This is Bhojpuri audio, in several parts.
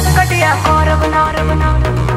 कटिया और बना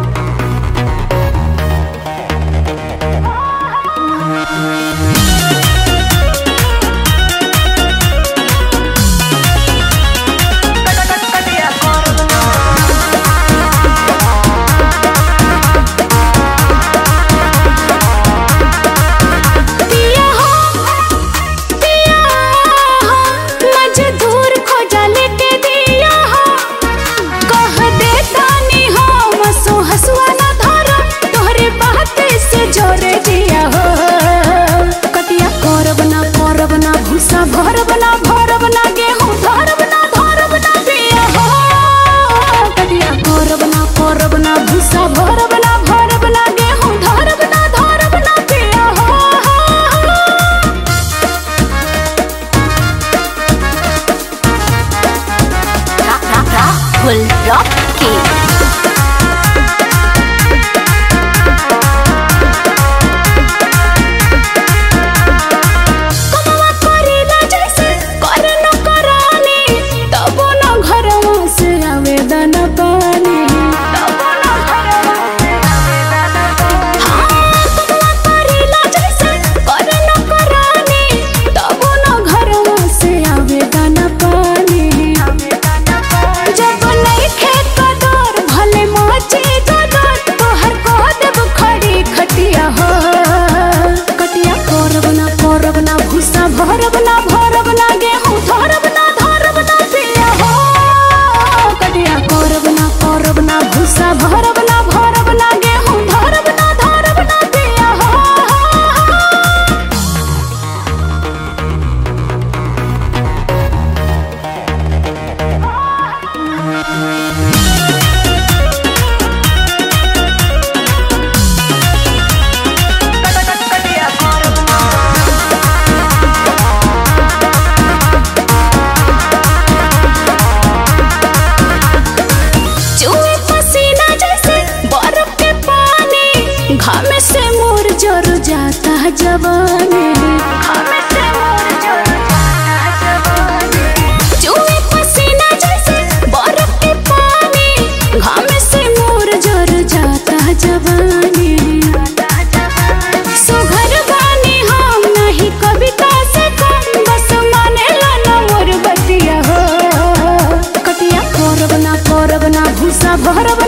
जवानी चूहे पसीना जैसे बर्फ के पानी घाम से मोर जर जाता जवानी सुघर बानी हम नहीं कविता से कम बस माने लाना मोर बतिया हो कटिया करब ना भूसा भरब